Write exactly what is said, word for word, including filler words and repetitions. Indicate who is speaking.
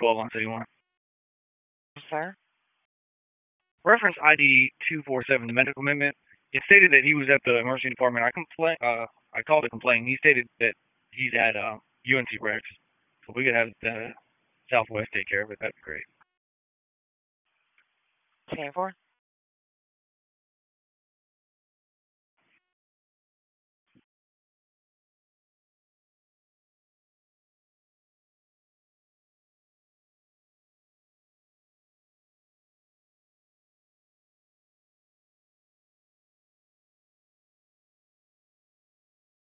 Speaker 1: twelve on City One.
Speaker 2: Sir?
Speaker 1: Reference I D two four seven, the medical commitment. It stated that he was at the emergency department. I complain. Uh, I called to complain. He stated that he's at uh, U N C Rex. So we could have the Southwest take care of it. That'd be great.
Speaker 2: ten four?